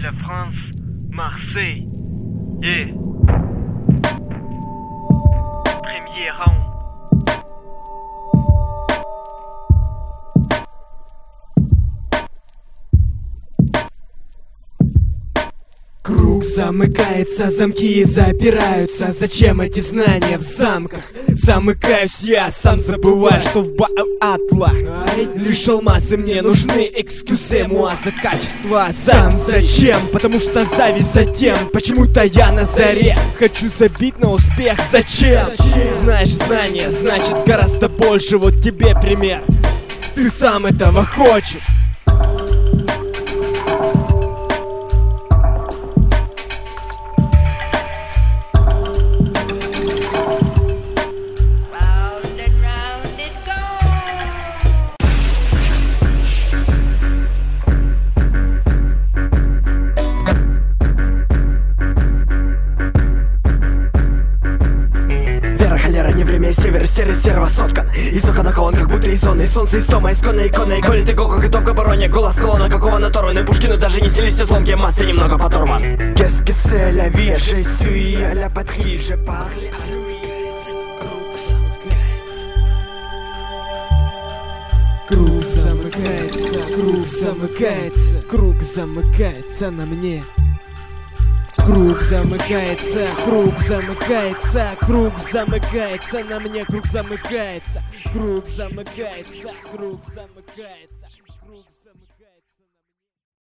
la France, Marseille. Yeah. Premier round. Круг замыкается, замки запираются. Зачем эти знания в замках? Замыкаюсь я, сам забываю, что в атлах лишь алмазы мне нужны. Экскюзе муа за качество. Сам зачем? Потому что зависть за тем. Почему-то я на заре хочу забить на успех. Зачем? Знаешь, знание значит гораздо больше. Вот тебе пример. Ты сам этого хочешь. Север, серый, серого соткан. Из окона колонн, как будто из зоны. Солнце из тома, исконной иконой. Коли ты гоко, готов к обороне. Голос колонна, какого наторванный. Пушкину даже не снились все зломки. Масле немного подорван. Qu'est-ce que c'est la vie? Je suis à la patrie, je parle. Круг замыкается, круг замыкается, круг замыкается на мне. Круг замыкается, круг замыкается, круг замыкается на мне. Круг замыкается, круг замыкается, круг замыкается.